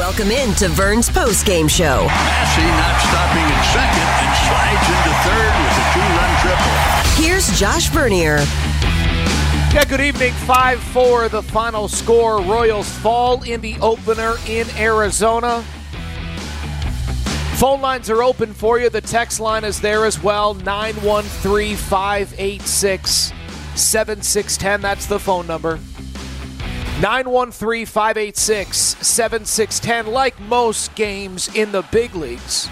Welcome into Vern's postgame show. Massey not stopping at second and slides into third with a 2-run triple. Here's Josh Vernier. Yeah, good evening. 5-4 the final score. Royals fall in the opener in Arizona. Phone lines are open for you. The text line is there as well. 913-586-7610. That's the phone number. 913-586-7610. Like most games in the big leagues.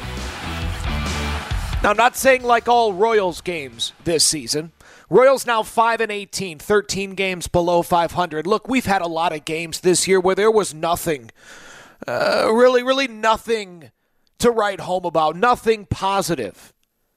Now, I'm not saying like all Royals games this season. Royals now 5-18, 13 games below 500. Look, we've had a lot of games this year where there was nothing, really nothing to write home about, nothing positive.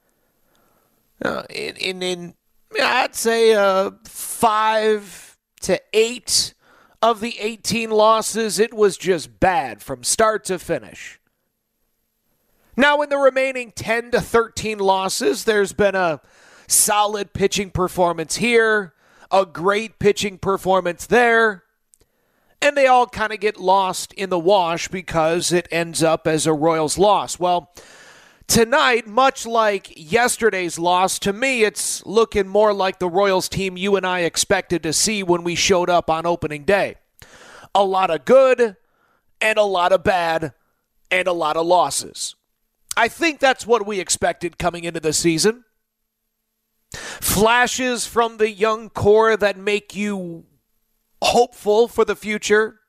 I'd say 5 to 8 of the 18 losses, it was just bad from start to finish. Now, in the remaining 10 to 13 losses, there's been a solid pitching performance here, a great pitching performance there, and they all kind of get lost in the wash because it ends up as a Royals loss. Well, tonight, much like yesterday's loss, to me it's looking more like the Royals team you and I expected to see when we showed up on opening day. A lot of good and a lot of bad and a lot of losses. I think that's what we expected coming into the season. Flashes from the young core that make you hopeful for the future.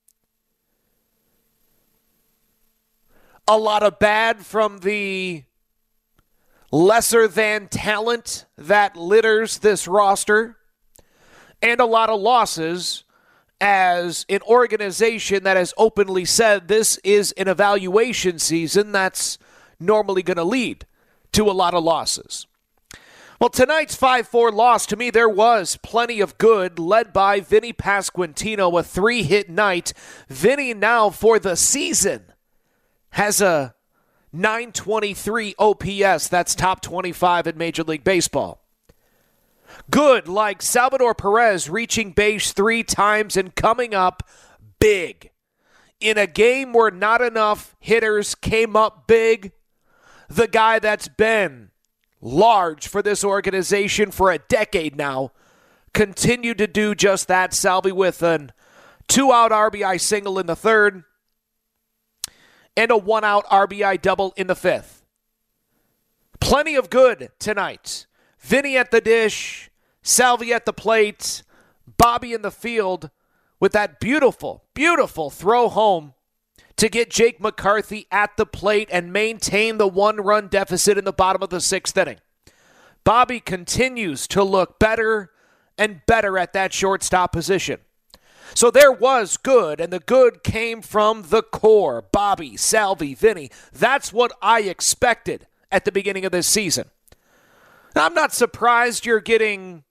A lot of bad from the lesser than talent that litters this roster. And a lot of losses as an organization that has openly said this is an evaluation season that's normally going to lead to a lot of losses. Well, tonight's 5-4 loss, to me, there was plenty of good, led by Vinny Pasquantino, a 3-hit night. Vinny now, for the season, has a .923 OPS. That's top 25 in Major League Baseball. Good, like Salvador Perez reaching base 3 times and coming up big. In a game where not enough hitters came up big, the guy that's been large for this organization for a decade now continued to do just that. Salvi with an 2-out RBI single in the third and a 1-out RBI double in the fifth. Plenty of good tonight. Vinny at the dish, Salvi at the plate, Bobby in the field with that beautiful throw home to get Jake McCarthy at the plate and maintain the 1-run deficit in the bottom of the 6th inning. Bobby continues to look better and better at that shortstop position. So there was good, and the good came from the core. Bobby, Salvi, Vinny. That's what I expected at the beginning of this season. Now, I'm not surprised you're getting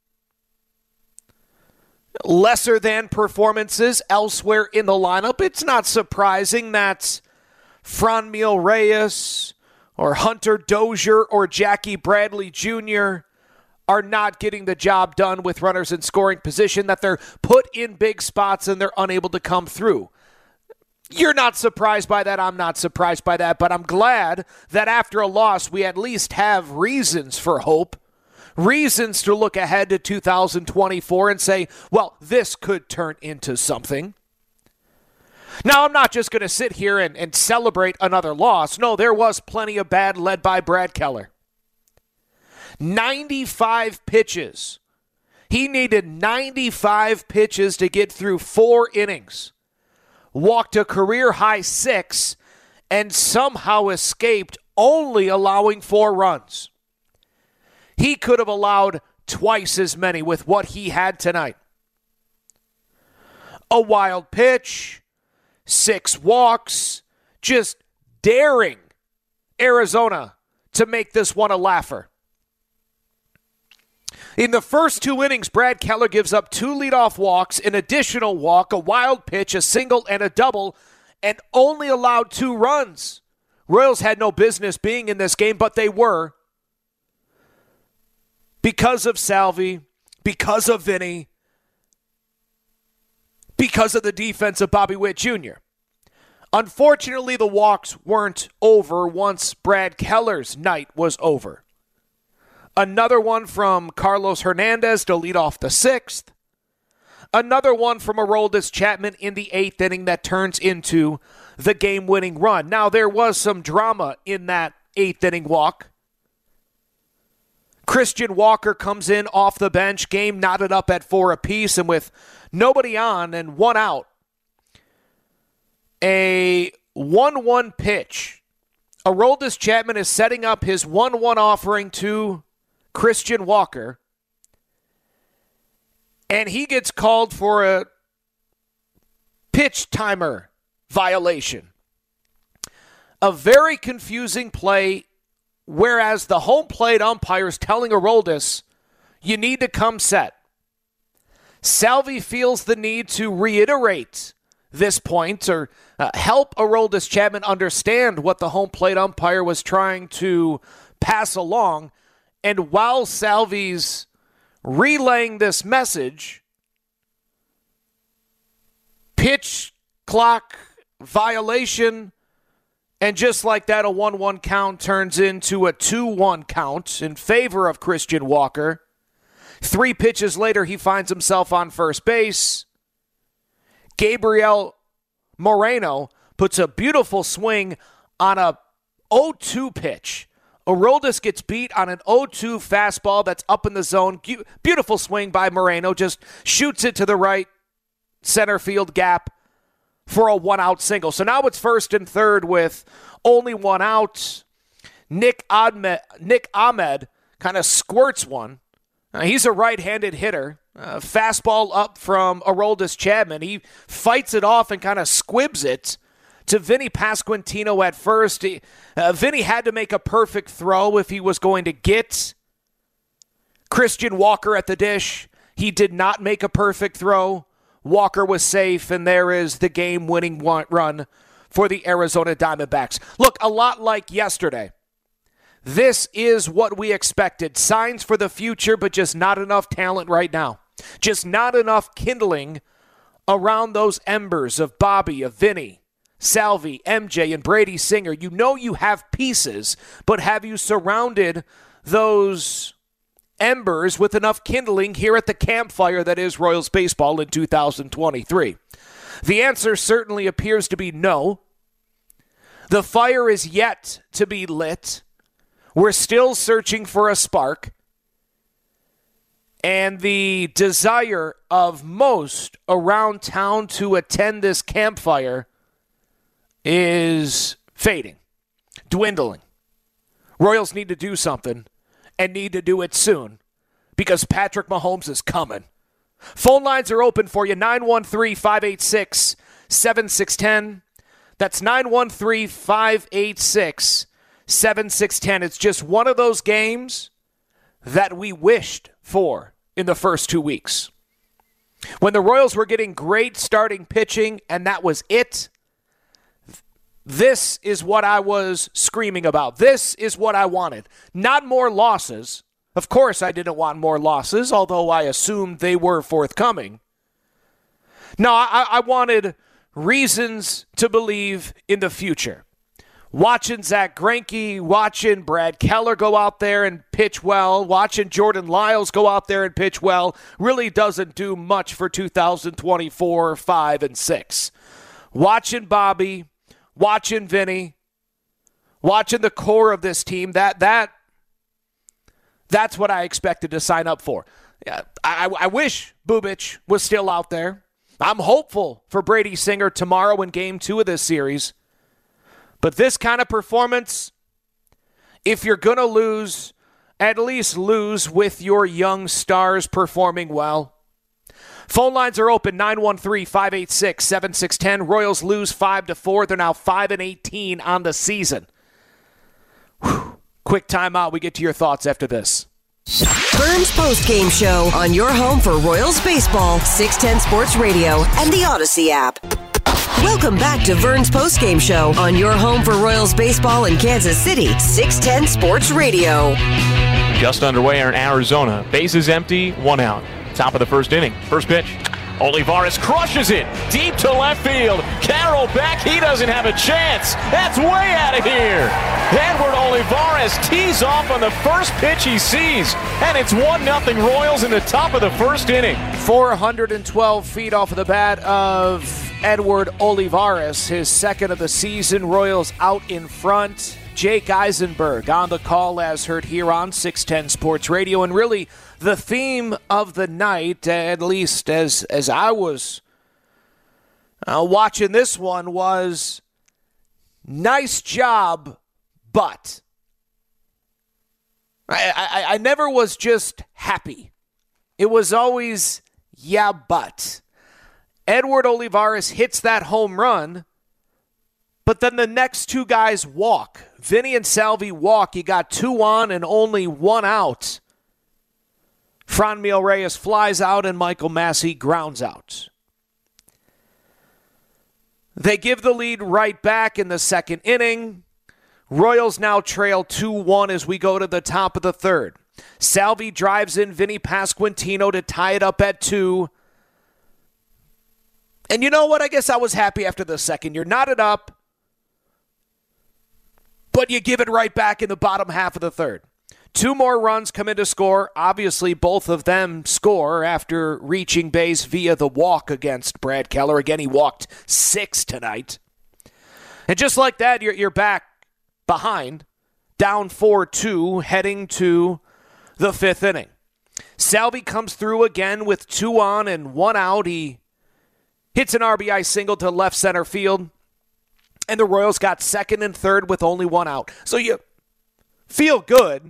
lesser than performances elsewhere in the lineup. It's not surprising that Franmil Reyes or Hunter Dozier or Jackie Bradley Jr. are not getting the job done with runners in scoring position, that they're put in big spots and they're unable to come through. You're not surprised by that. I'm not surprised by that, but I'm glad that after a loss, we at least have reasons for hope. Reasons to look ahead to 2024 and say, well, this could turn into something. Now, I'm not just going to sit here and celebrate another loss. No, there was plenty of bad led by Brad Keller. 95 pitches. He needed 95 pitches to get through 4 innings. Walked a career-high 6 and somehow escaped only allowing 4 runs. He could have allowed twice as many with what he had tonight. A wild pitch, 6 walks, just daring Arizona to make this one a laugher. In the first 2 innings, Brad Keller gives up 2 leadoff walks, an additional walk, a wild pitch, a single, and a double, and only allowed 2 runs. Royals had no business being in this game, but they were. Because of Salvi, because of Vinny, because of the defense of Bobby Witt Jr. Unfortunately, the walks weren't over once Brad Keller's night was over. Another one from Carlos Hernandez to lead off the 6th. Another one from Aroldis Chapman in the 8th inning that turns into the game-winning run. Now, there was some drama in that 8th inning walk. Christian Walker comes in off the bench, game knotted up at 4 apiece, and with nobody on and 1 out, a 1-1 pitch. Aroldis Chapman is setting up his 1-1 offering to Christian Walker, and he gets called for a pitch timer violation. A very confusing play, whereas the home plate umpire is telling Aroldis, you need to come set. Salvi feels the need to reiterate this point or help Aroldis Chapman understand what the home plate umpire was trying to pass along. And while Salvi's relaying this message, pitch clock violation, and just like that, a 1-1 count turns into a 2-1 count in favor of Christian Walker. 3 pitches later, he finds himself on first base. Gabriel Moreno puts a beautiful swing on a 0-2 pitch. Aroldis gets beat on an 0-2 fastball that's up in the zone. Beautiful swing by Moreno. Just shoots it to the right center field gap for a 1-out single. So now it's 1st and 3rd with only 1 out. Nick Ahmed kind of squirts one. He's a right-handed hitter. Fastball up from Aroldis Chapman. He fights it off and kind of squibs it to Vinny Pasquantino at first. Vinny had to make a perfect throw if he was going to get Christian Walker at the dish. He did not make a perfect throw. Walker was safe, and there is the game-winning run for the Arizona Diamondbacks. Look, a lot like yesterday. This is what we expected. Signs for the future, but just not enough talent right now. Just not enough kindling around those embers of Bobby, of Vinny, Salvi, MJ, and Brady Singer. You know you have pieces, but have you surrounded those embers with enough kindling here at the campfire that is Royals baseball in 2023? The answer certainly appears to be no. The fire is yet to be lit. We're still searching for a spark. And the desire of most around town to attend this campfire is fading, dwindling. Royals need to do something and need to do it soon because Patrick Mahomes is coming. Phone lines are open for you, 913-586-7610. That's 913-586-7610. It's just one of those games that we wished for in the first 2 weeks. When the Royals were getting great starting pitching and that was it, this is what I was screaming about. This is what I wanted. Not more losses. Of course I didn't want more losses, although I assumed they were forthcoming. No, I wanted reasons to believe in the future. Watching Zach Greinke, watching Brad Keller go out there and pitch well, watching Jordan Lyles go out there and pitch well, really doesn't do much for 2024, 5, and 6. Watching Bobby, watching Vinny, watching the core of this team, that's what I expected to sign up for. I wish Bubic was still out there. I'm hopeful for Brady Singer tomorrow in Game 2 of this series. But this kind of performance, if you're going to lose, at least lose with your young stars performing well. Phone lines are open, 913-586-7610. Royals lose 5-4. They're now 5-18 on the season. Whew. Quick timeout. We get to your thoughts after this. Burns Postgame Show on your home for Royals baseball, 610 Sports Radio, and the Odyssey app. Welcome back to Vern's Postgame Show on your home for Royals baseball in Kansas City, 610 Sports Radio. Just underway in Arizona. Bases empty, 1 out. Top of the first inning. First pitch. Olivares crushes it deep to left field. Carroll back. He doesn't have a chance. That's way out of here. Edward Olivares tees off on the first pitch he sees, and it's 1-0 Royals in the top of the first inning. 412 feet off of the bat of Edward Olivares, his second of the season. Royals out in front. Jake Eisenberg on the call, as heard here on 610 Sports Radio. And really, the theme of the night, at least as I was watching this one, was nice job, but. I never was just happy. It was always, yeah, but. Edward Olivares hits that home run, but then the next two guys walk. Vinny and Salvi walk. You got 2 on and only 1 out. Franmil Reyes flies out and Michael Massey grounds out. They give the lead right back in the second inning. Royals now trail 2-1 as we go to the top of the third. Salvi drives in Vinny Pasquantino to tie it up at 2. And you know what? I guess I was happy after the second. You're knotted up, but you give it right back in the bottom half of the third. 2 more runs come in to score. Obviously, both of them score after reaching base via the walk against Brad Keller. Again, he walked 6 tonight. And just like that, you're back behind, down 4-2, heading to the 5th inning. Salvi comes through again with 2 on and 1 out. He hits an RBI single to left center field. And the Royals got second and third with only 1 out. So you feel good.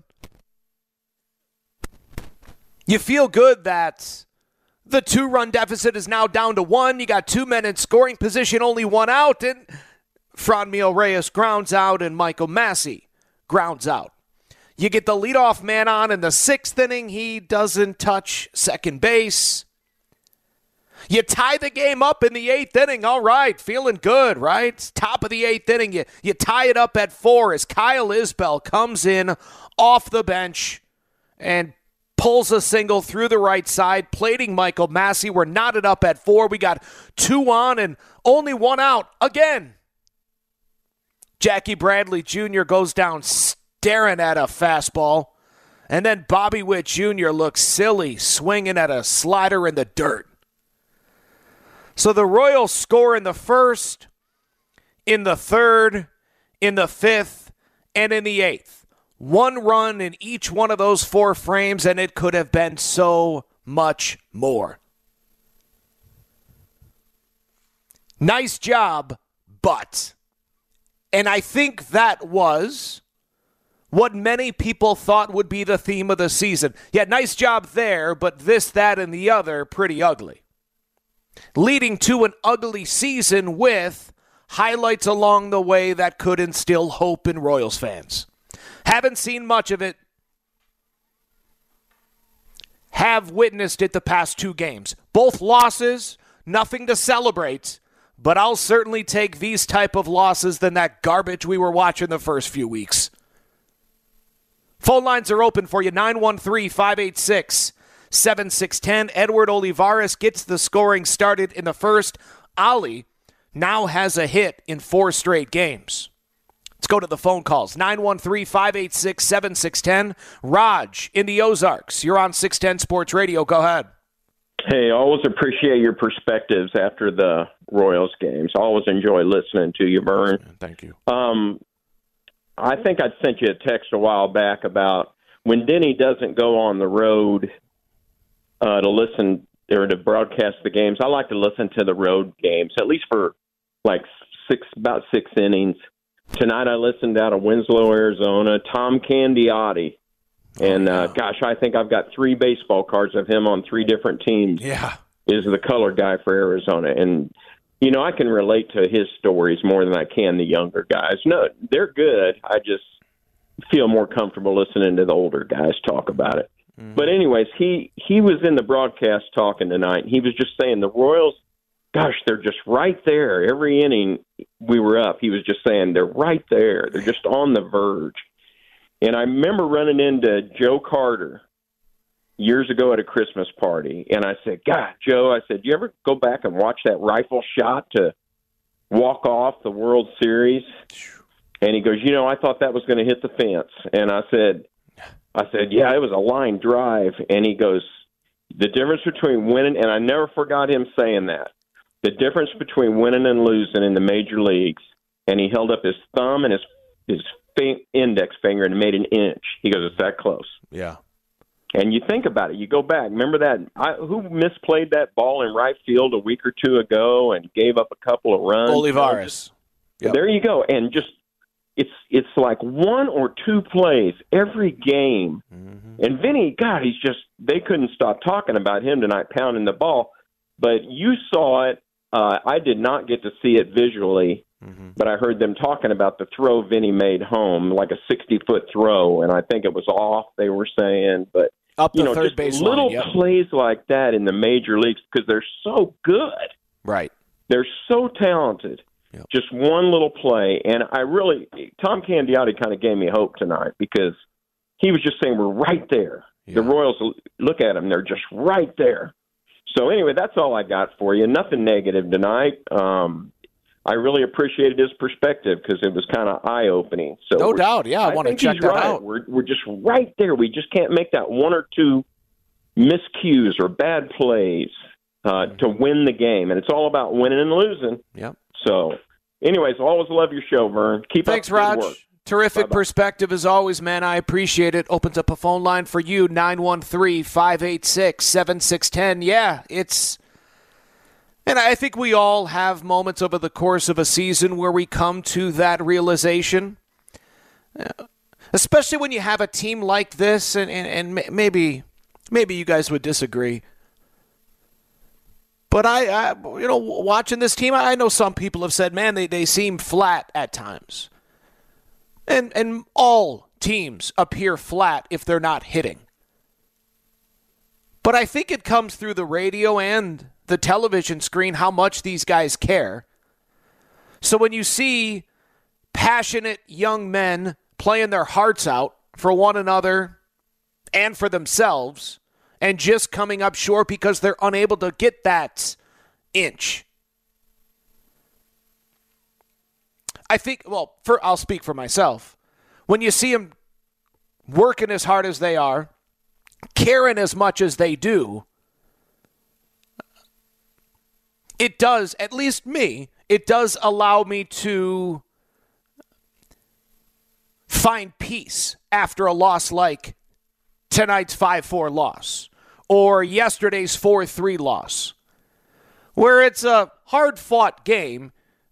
You feel good that the 2-run deficit is now down to 1. You got 2 men in scoring position, only 1 out. And Franmil Reyes grounds out and Michael Massey grounds out. You get the leadoff man on in the 6th inning. He doesn't touch second base. You tie the game up in the 8th inning. All right, feeling good, right? Top of the 8th inning. You tie it up at 4 as Kyle Isbell comes in off the bench and pulls a single through the right side, plating Michael Massey. We're knotted up at 4. We got 2 on and only 1 out again. Jackie Bradley Jr. goes down staring at a fastball. And then Bobby Witt Jr. looks silly, swinging at a slider in the dirt. So the Royals score in the 1st, in the 3rd, in the 5th, and in the 8th. 1 run in each one of those 4 frames, and it could have been so much more. Nice job, but. And I think that was what many people thought would be the theme of the season. Yeah, nice job there, but this, that, and the other, pretty ugly. Leading to an ugly season with highlights along the way that could instill hope in Royals fans. Haven't seen much of it. Have witnessed it the past 2 games. Both losses, nothing to celebrate, but I'll certainly take these type of losses than that garbage we were watching the first few weeks. Phone lines are open for you, 913-586-7610. Edward Olivares gets the scoring started in the 1st. Ali now has a hit in 4 straight games. Let's go to the phone calls. 913-586-7610. Raj in the Ozarks. You're on 610 Sports Radio. Go ahead. Hey, always appreciate your perspectives after the Royals games. Always enjoy listening to you, Vern. Thank you. I think I sent you a text a while back about when Denny doesn't go on the road to listen or to broadcast the games. I like to listen to the road games, at least for about 6 innings. Tonight I listened out of Winslow, Arizona, Tom Candiotti. And, gosh, I think I've got 3 baseball cards of him on 3 different teams. Yeah. Is the color guy for Arizona. And, you know, I can relate to his stories more than I can the younger guys. No, they're good. I just feel more comfortable listening to the older guys talk about it. Mm-hmm. But anyways, he was in the broadcast talking tonight. He was just saying the Royals, gosh, they're just right there. Every inning we were up, he was just saying they're right there. They're just on the verge. And I remember running into Joe Carter years ago at a Christmas party, and I said, God, Joe, I said, you ever go back and watch that rifle shot to walk off the World Series? And he goes, I thought that was going to hit the fence. And I said, yeah, it was a line drive. And he goes, the difference between winning, and I never forgot him saying that, the difference between winning and losing in the major leagues, and he held up his thumb and his index finger and made an inch. He goes, it's that close. Yeah. And you think about it. You go back. Remember that? Who misplayed that ball in right field a week or two ago and gave up a couple of runs? Olivares. Yep. There you go. And just it's like one or two plays every game. Mm-hmm. And Vinny, God, they couldn't stop talking about him tonight, pounding the ball. But you saw it. I did not get to see it visually, but I heard them talking about the throw Vinny made home, like a 60-foot throw, and I think it was off, they were saying. But up the third baseline. Little plays like that in the major leagues because they're so good. Right. They're so talented. Yep. Just one little play. And Tom Candiotti kind of gave me hope tonight because he was just saying we're right there. Yeah. The Royals, look at them. They're just right there. So anyway, that's all I got for you. Nothing negative tonight. I really appreciated his perspective because it was kind of eye-opening. So no doubt, yeah, I want to check that out. We're just right there. We just can't make that one or two miscues or bad plays to win the game, and it's all about winning and losing. Yep. So, anyways, always love your show, Vern. Thanks, Raj. Work. Terrific Bye-bye. Perspective as always, man. I appreciate it. Opens up a phone line for you, 913-586-7610. Yeah, and I think we all have moments over the course of a season where we come to that realization, especially when you have a team like this, and maybe you guys would disagree. But I watching this team, I know some people have said, man, they seem flat at times. And all teams appear flat if they're not hitting. But I think it comes through the radio and the television screen how much these guys care. So when you see passionate young men playing their hearts out for one another and for themselves and just coming up short because they're unable to get that inch, I think, I'll speak for myself. When you see them working as hard as they are, caring as much as they do, it does, at least me, it does allow me to find peace after a loss like tonight's 5-4 loss or yesterday's 4-3 loss, where it's a hard-fought game.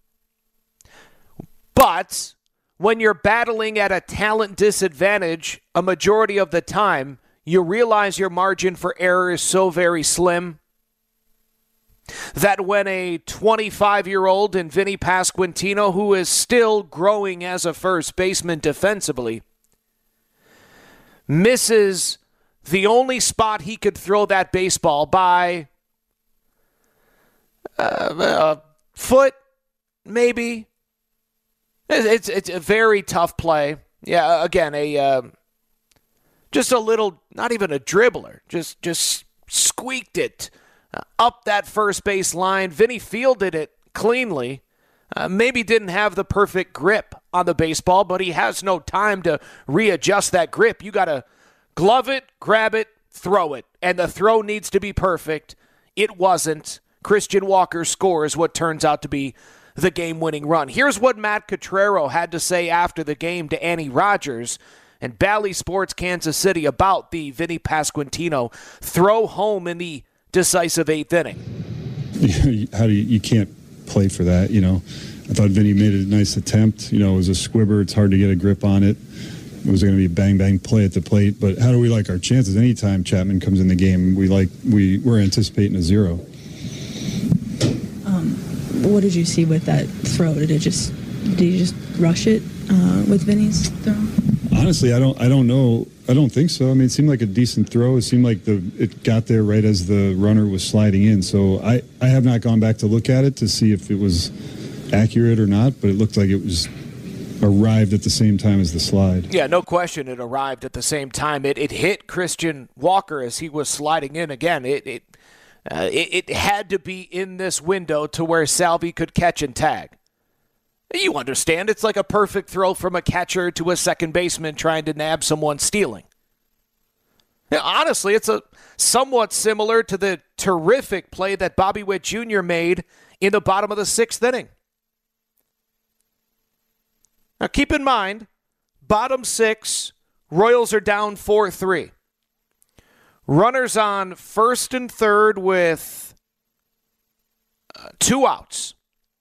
But when you're battling at a talent disadvantage a majority of the time, you realize your margin for error is so very slim that when a 25-year-old in Vinny Pasquantino, who is still growing as a first baseman defensively, misses the only spot he could throw that baseball by a foot, maybe. It's a very tough play. Yeah, again, just a little, not even a dribbler, just squeaked it up that first base line. Vinny fielded it cleanly. Maybe didn't have the perfect grip on the baseball, but he has no time to readjust that grip. You got to glove it, grab it, throw it, and the throw needs to be perfect. It wasn't. Christian Walker scores what turns out to be the game-winning run. Here's what Matt Cottrero had to say after the game to Annie Rogers and Bally Sports Kansas City about the Vinny Pasquantino throw home in the decisive eighth inning. You can't play for that, I thought Vinny made a nice attempt. It was a squibber. It's hard to get a grip on it. It was going to be a bang-bang play at the plate. But how do we like our chances? Anytime Chapman comes in the game, we're anticipating a zero. What did you see with that throw? Did you just rush it with Vinny's throw? Honestly, I don't know. I don't think so. I mean, it seemed like a decent throw. It seemed like it got there right as the runner was sliding in. So I have not gone back to look at it to see if it was accurate or not, but it looked like it was arrived at the same time as the slide. Yeah, no question it arrived at the same time. It hit Christian Walker as he was sliding in again. It had to be in this window to where Salvi could catch and tag. You understand, it's like a perfect throw from a catcher to a second baseman trying to nab someone stealing. Now, honestly, it's somewhat similar to the terrific play that Bobby Witt Jr. made in the bottom of the 6th inning. Now, keep in mind, bottom 6, Royals are down 4-3. Runners on first and third with 2 outs.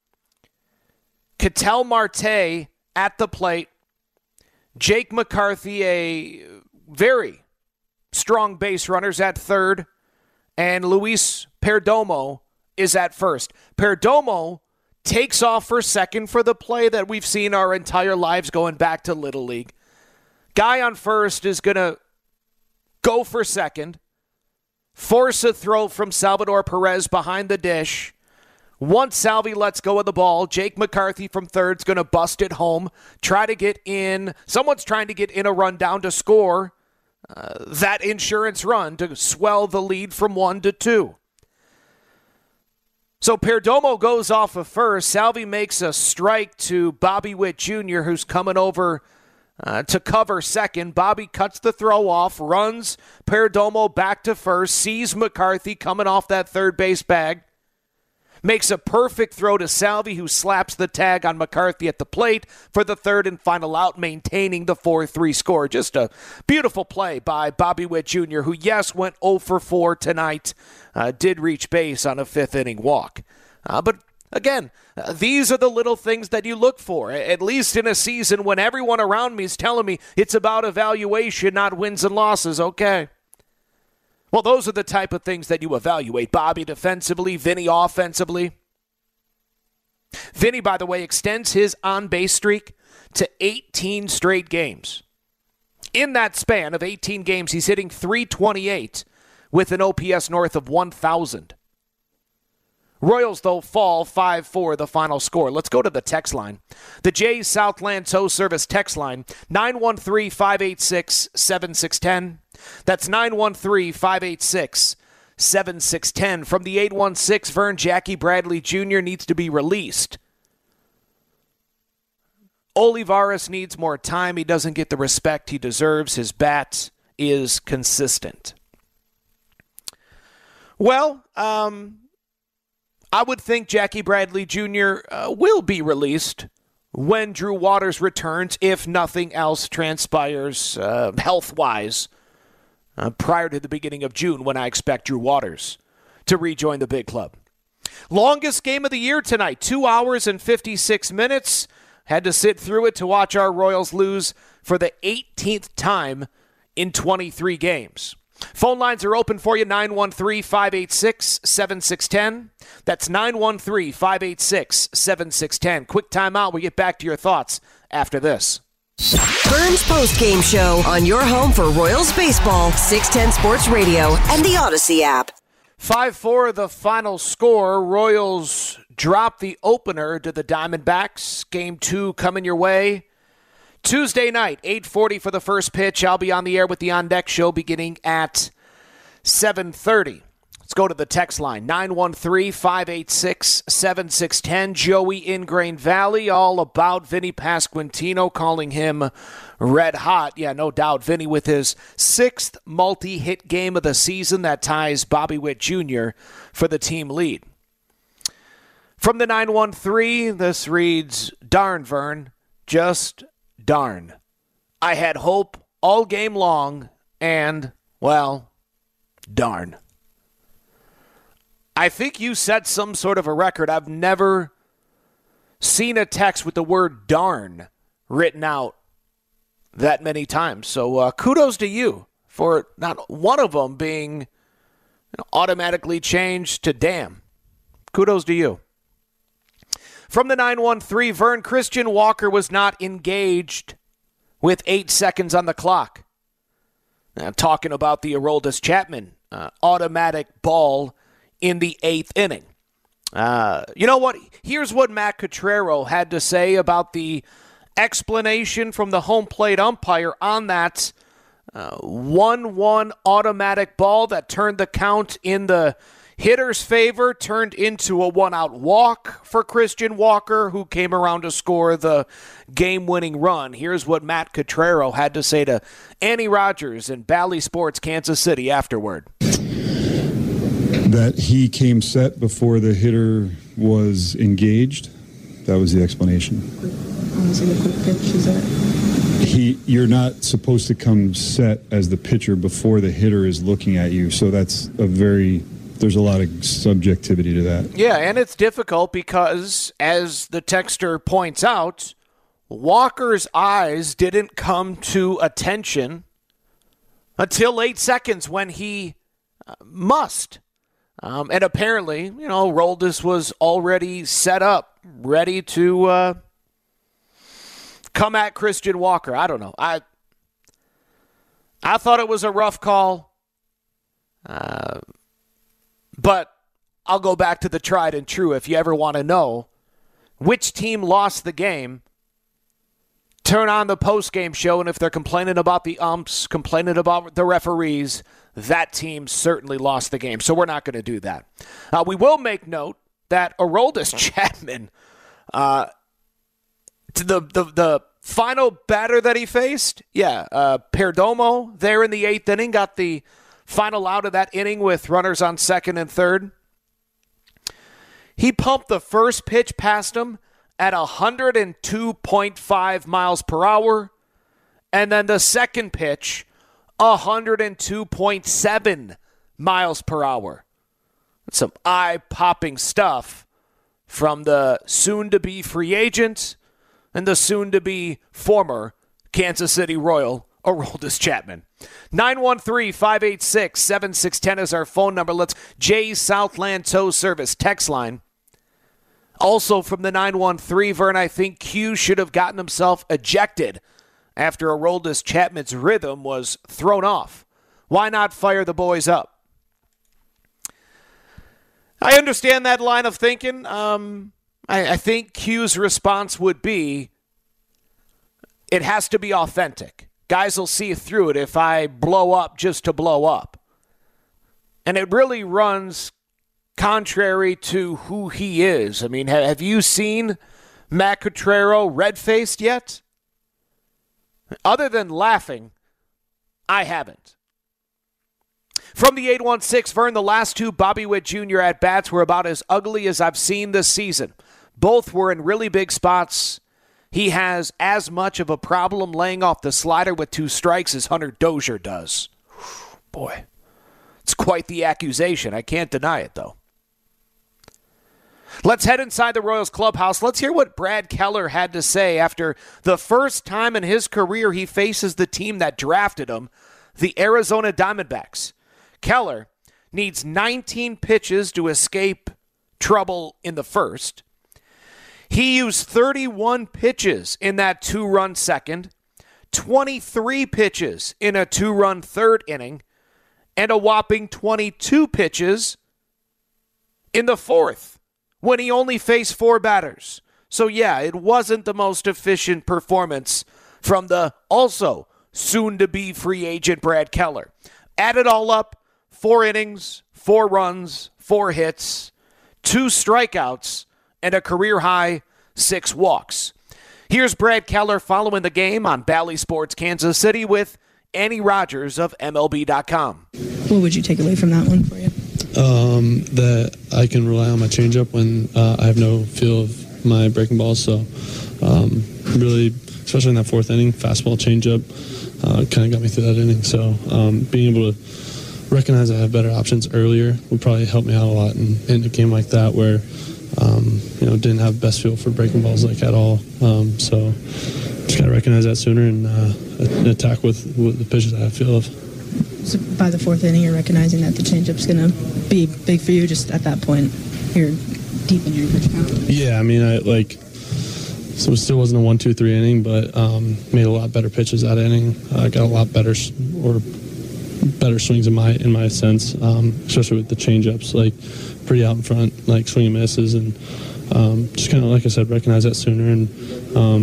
Ketel Marte at the plate. Jake McCarthy, a very strong base runners at third. And Luis Perdomo is at first. Perdomo takes off for second for the play that we've seen our entire lives going back to Little League. Guy on first is going to go for second, force a throw from Salvador Perez behind the dish. Once Salvi lets go of the ball, Jake McCarthy from third is going to bust it home, try to get in. Someone's trying to get in a run down to score that insurance run to swell the lead from 1-2. So Perdomo goes off of first. Salvi makes a strike to Bobby Witt Jr., who's coming over to cover second. Bobby cuts the throw off, runs Perdomo back to first, sees McCarthy coming off that third base bag, makes a perfect throw to Salvi, who slaps the tag on McCarthy at the plate for the third and final out, maintaining the 4-3 score. Just a beautiful play by Bobby Witt Jr., who, yes, went 0 for 4 tonight, did reach base on a 5th inning walk. But again, these are the little things that you look for, at least in a season when everyone around me is telling me it's about evaluation, not wins and losses. Okay. Well, those are the type of things that you evaluate. Bobby defensively, Vinny offensively. Vinny, by the way, extends his on-base streak to 18 straight games. In that span of 18 games, he's hitting .328 with an OPS north of 1,000. Royals, though, fall 5-4, the final score. Let's go to the text line. The Jays Southland Tow Service text line, 913-586-7610. That's 913-586-7610. From the 816, Vern, Jackie Bradley Jr. needs to be released. Olivares needs more time. He doesn't get the respect he deserves. His bat is consistent. Well, I would think Jackie Bradley Jr. Will be released when Drew Waters returns, if nothing else transpires health-wise prior to the beginning of June, when I expect Drew Waters to rejoin the big club. Longest game of the year tonight, 2 hours and 56 minutes. Had to sit through it to watch our Royals lose for the 18th time in 23 games. Phone lines are open for you, 913-586-7610. That's 913-586-7610. Quick timeout. We'll get back to your thoughts after this. Vern's postgame show on your home for Royals baseball, 610 Sports Radio and the Odyssey app. 5-4 the final score. Royals drop the opener to the Diamondbacks. Game 2 coming your way Tuesday night, 8:40 for the first pitch. I'll be on the air with the On Deck show beginning at 7:30. Let's go to the text line, 913-586-7610. Joey in Grain Valley, all about Vinny Pasquantino, calling him red hot. Yeah, no doubt. Vinny with his 6th multi-hit game of the season that ties Bobby Witt Jr. for the team lead. From the 913, this reads, darn, Vern, just darn. I had hope all game long, and, well, darn. I think you set some sort of a record. I've never seen a text with the word darn written out that many times. So kudos to you for not one of them being automatically changed to damn. Kudos to you. From the 913, Vern, Christian Walker was not engaged with 8 seconds on the clock. I'm talking about the Aroldis Chapman automatic ball in the 8th inning. You know what? Here's what Matt Cottrero had to say about the explanation from the home plate umpire on that 1-1 automatic ball that turned the count in the hitter's favor, turned into a one-out walk for Christian Walker, who came around to score the game-winning run. Here's what Matt Cottrero had to say to Annie Rogers in Bally Sports Kansas City afterward. That he came set before the hitter was engaged. That was the explanation. Honestly, the quick pitch, is that? You're not supposed to come set as the pitcher before the hitter is looking at you. So there's a lot of subjectivity to that. Yeah, and it's difficult because, as the texter points out, Walker's eyes didn't come to attention until 8 seconds when he must. And apparently, Roldis was already set up, ready to come at Christian Walker. I don't know. I thought it was a rough call, but I'll go back to the tried and true. If you ever want to know which team lost the game, turn on the post-game show, and if they're complaining about the umps, complaining about the referees, that team certainly lost the game. So we're not going to do that. We will make note that Aroldis Chapman, the final batter that he faced, Perdomo there in the 8th inning, got the final out of that inning with runners on second and third. He pumped the first pitch past him at 102.5 miles per hour, and then the second pitch, 102.7 miles per hour. That's some eye-popping stuff from the soon-to-be free agent and the soon-to-be former Kansas City Royal, Aroldis Chapman. 913-586-7610 is our phone number. Let's Jay's Southland Tow Service text line. Also from the 913, Vern, I think Q should have gotten himself ejected after Aroldis Chapman's rhythm was thrown off. Why not fire the boys up? I understand that line of thinking. I think Q's response would be, it has to be authentic. Guys will see through it if I blow up just to blow up. And it really runs contrary to who he is. I mean, have you seen Matt Cottrero red-faced yet? Other than laughing, I haven't. From the 816, Vern, the last two Bobby Witt Jr. at-bats were about as ugly as I've seen this season. Both were in really big spots. He has as much of a problem laying off the slider with 2 strikes as Hunter Dozier does. Boy, it's quite the accusation. I can't deny it, though. Let's head inside the Royals clubhouse. Let's hear what Brad Keller had to say after the first time in his career he faces the team that drafted him, the Arizona Diamondbacks. Keller needs 19 pitches to escape trouble in the first. He used 31 pitches in that 2-run second, 23 pitches in a 2-run third inning, and a whopping 22 pitches in the fourth when he only faced 4 batters. So yeah, it wasn't the most efficient performance from the also soon-to-be free agent Brad Keller. Add it all up, 4 innings, 4 runs, 4 hits, 2 strikeouts, and a career-high 6 walks. Here's Brad Keller following the game on Bally Sports Kansas City with Annie Rogers of MLB.com. What would you take away from that one for you? That I can rely on my changeup when I have no feel of my breaking balls. So really, especially in that 4th inning, fastball changeup kind of got me through that inning. So being able to recognize I have better options earlier would probably help me out a lot in a game like that where didn't have best feel for breaking balls like at all. So just got to recognize that sooner and attack with the pitches I have feel of. So by the 4th inning, you're recognizing that the changeup's going to be big for you. Just at that point, you're deep in your pitch count. Yeah, I mean, so it still wasn't a 1-2-3 inning, but made a lot better pitches that inning. Got a lot better swings in my sense, especially with the changeups, like pretty out in front, like swing and misses, and just kind of, like I said, recognize that sooner and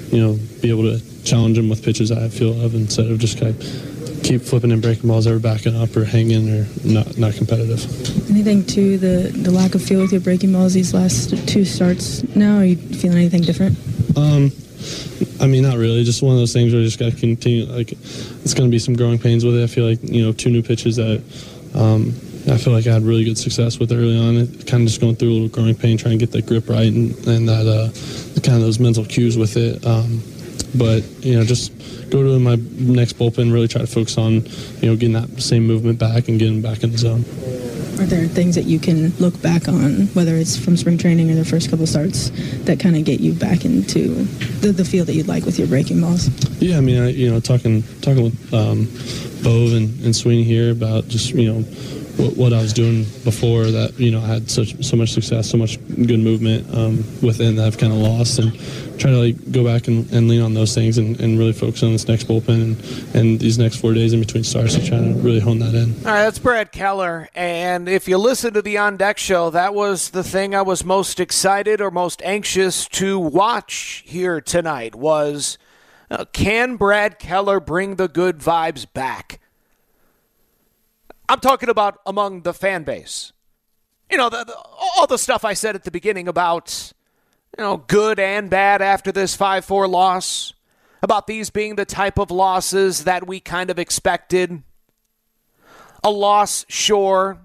be able to challenge him with pitches I feel of instead of just kind of keep flipping and breaking balls, ever backing up or hanging or not competitive. Anything to the lack of feel with your breaking balls these last 2 starts now? Are you feeling anything different? Not really. Just one of those things where I just got to continue. Like, it's going to be some growing pains with it. I feel like, 2 new pitches that I feel like I had really good success with early on. It kind of just going through a little growing pain, trying to get that grip right and that kind of those mental cues with it. But just go to my next bullpen, really try to focus on, getting that same movement back and getting back in the zone. Are there things that you can look back on, whether it's from spring training or the first couple starts, that kind of get you back into the feel that you'd like with your breaking balls? Yeah, talking with Bove and Sweeney here about just, what I was doing before that, I had so much success, so much good movement within that I've kind of lost, and try to go back and lean on those things and really focus on this next bullpen and these next 4 days in between starts to try to really hone that in. All right, that's Brad Keller, and if you listen to the On Deck show, that was the thing I was most excited or most anxious to watch here tonight was, can Brad Keller bring the good vibes back? I'm talking about among the fan base. All the stuff I said at the beginning about, good and bad after this 5-4 loss, about these being the type of losses that we kind of expected. A loss, sure,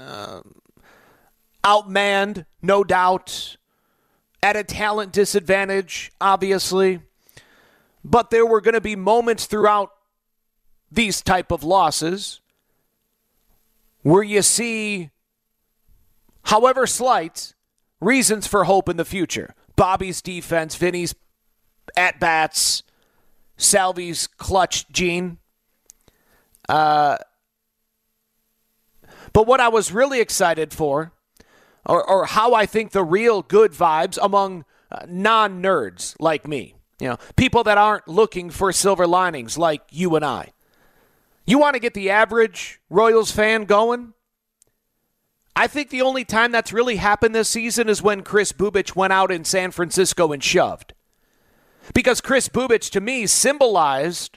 outmanned, no doubt, at a talent disadvantage, obviously. But there were going to be moments throughout these type of losses where you see, however slight, reasons for hope in the future. Bobby's defense, Vinny's at-bats, Salvy's clutch gene. But what I was really excited for, or how I think the real good vibes among non-nerds like me, people that aren't looking for silver linings like you and I. You want to get the average Royals fan going? I think the only time that's really happened this season is when Kris Bubic went out in San Francisco and shoved. Because Kris Bubic, to me, symbolized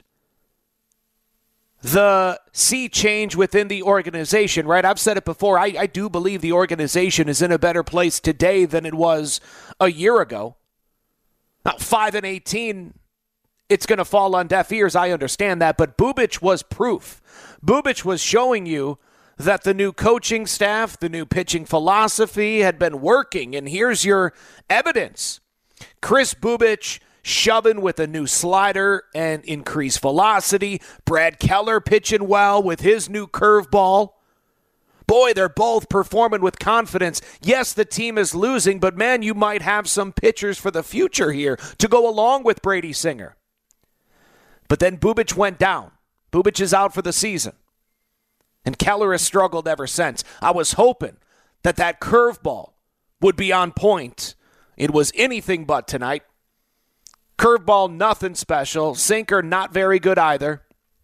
the sea change within the organization, right? I've said it before. I do believe the organization is in a better place today than it was a year ago. Now, 5-18, it's going to fall on deaf ears. I understand that. But Bubic was proof. Bubic was showing you that the new coaching staff, the new pitching philosophy had been working. And here's your evidence. Kris Bubic shoving with a new slider and increased velocity. Brad Keller pitching well with his new curveball. Boy, they're both performing with confidence. Yes, the team is losing, but man, you might have some pitchers for the future here to go along with Brady Singer. But then Bubic went down. Bubic is out for the season. And Keller has struggled ever since. I was hoping that curveball would be on point. It was anything but tonight. Curveball, nothing special. Sinker, not very good either.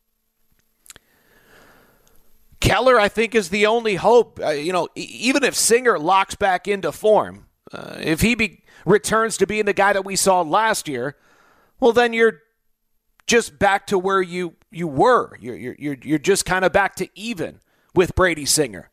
Keller, I think, is the only hope. Even if Singer locks back into form, if he returns to being the guy that we saw last year, well, then you're just back to where you were. You're just kind of back to even with Brady Singer.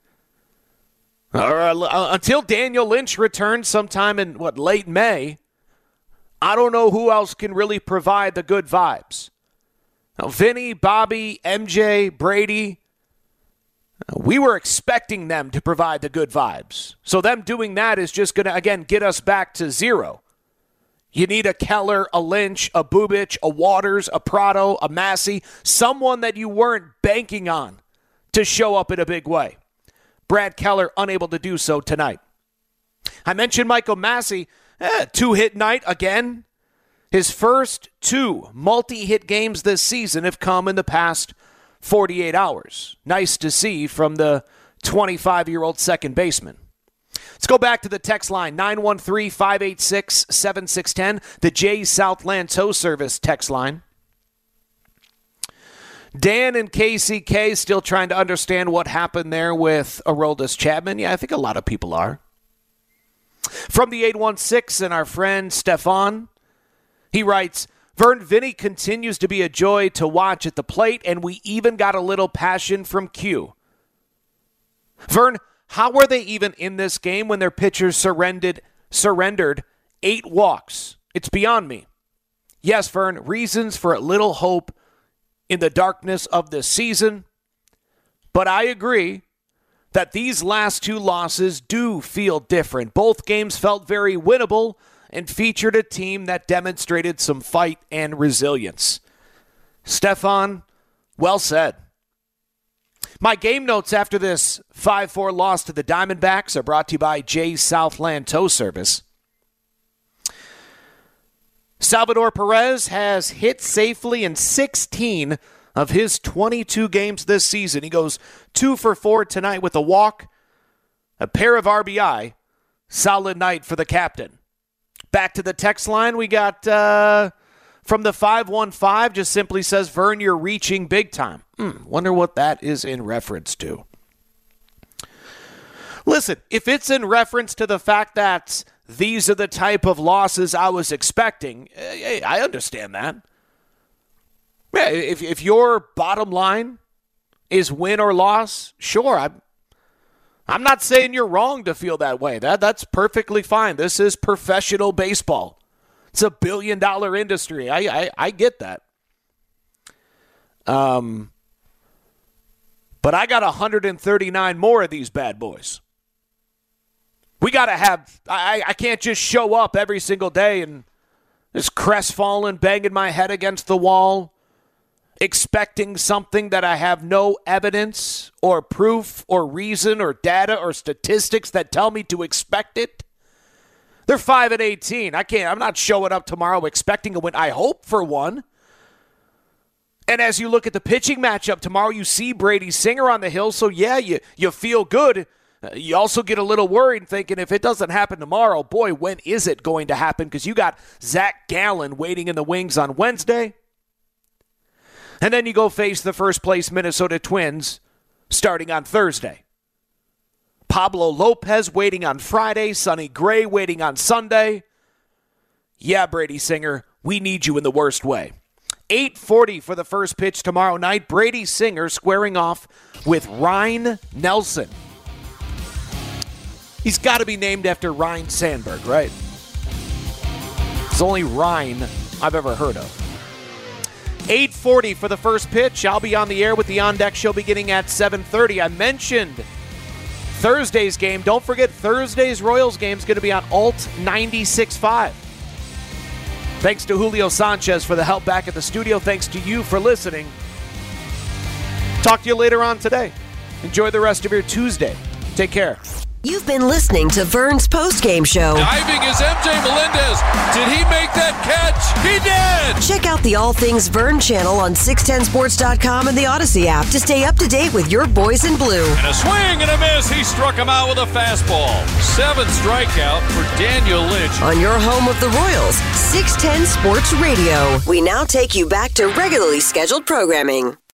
Until Daniel Lynch returns sometime in, late May, I don't know who else can really provide the good vibes. Now, Vinny, Bobby, MJ, Brady, we were expecting them to provide the good vibes. So them doing that is just going to, again, get us back to zero. You need a Keller, a Lynch, a Bubic, a Waters, a Prado, a Massey, someone that you weren't banking on to show up in a big way. Brad Keller unable to do so tonight. I mentioned Michael Massey, 2-hit night again. His first 2 multi-hit games this season have come in the past 48 hours. Nice to see from the 25-year-old second baseman. Let's go back to the text line, 913-586-7610, the J Southland Tow Service text line. Dan and KCK still trying to understand what happened there with Aroldis Chapman. Yeah, I think a lot of people are. From the 816 and our friend Stefan, He writes, Vern, Vinny continues to be a joy to watch at the plate, and we even got a little passion from Q. Vern, how were they even in this game when their pitchers surrendered 8 walks? It's beyond me. Yes, Vern, reasons for a little hope in the darkness of this season. But I agree that these last 2 losses do feel different. Both games felt very winnable and featured a team that demonstrated some fight and resilience. Stefan, well said. My game notes after this 5-4 loss to the Diamondbacks are brought to you by Jay's Southland Tow Service. Salvador Perez has hit safely in 16 of his 22 games this season. He goes 2 for 4 tonight with a walk, a pair of RBI. Solid night for the captain. Back to the text line, we got from the 515, just simply says, Vern, you're reaching big time. Wonder what that is in reference to. Listen, if it's in reference to the fact that these are the type of losses I was expecting, I understand that. Yeah, if your bottom line is win or loss, sure, I'm not saying you're wrong to feel that way. That's perfectly fine. This is professional baseball. It's a billion-dollar industry. I get that. But I got 139 more of these bad boys. We got to have, I can't just show up every single day and just crestfallen, banging my head against the wall, expecting something that I have no evidence or proof or reason or data or statistics that tell me to expect it. They're 5-18. I'm not showing up tomorrow expecting a win. I hope for one. And as you look at the pitching matchup tomorrow, you see Brady Singer on the hill. So yeah, you feel good. You also get a little worried thinking if it doesn't happen tomorrow, boy, when is it going to happen? Because you got Zach Gallen waiting in the wings on Wednesday. And then you go face the first place Minnesota Twins starting on Thursday. Pablo Lopez waiting on Friday. Sonny Gray waiting on Sunday. Yeah, Brady Singer, we need you in the worst way. 8:40 for the first pitch tomorrow night. Brady Singer squaring off with Ryan Nelson. He's got to be named after Ryne Sandberg, right? It's the only Ryan I've ever heard of. 8:40 for the first pitch. I'll be on the air with the On Deck Show beginning at 7:30. I mentioned Thursday's game. Don't forget Thursday's Royals game is going to be on Alt 96.5. Thanks to Julio Sanchez for the help back at the studio. Thanks to you for listening. Talk to you later on today. Enjoy the rest of your Tuesday. Take care. You've been listening to Vern's postgame show. Diving is MJ Melendez. Did he make that catch? He did! Check out the All Things Vern channel on 610sports.com and the Odyssey app to stay up to date with your boys in blue. And a swing and a miss. He struck him out with a fastball. 7th strikeout for Daniel Lynch. On your home of the Royals, 610 Sports Radio. We now take you back to regularly scheduled programming.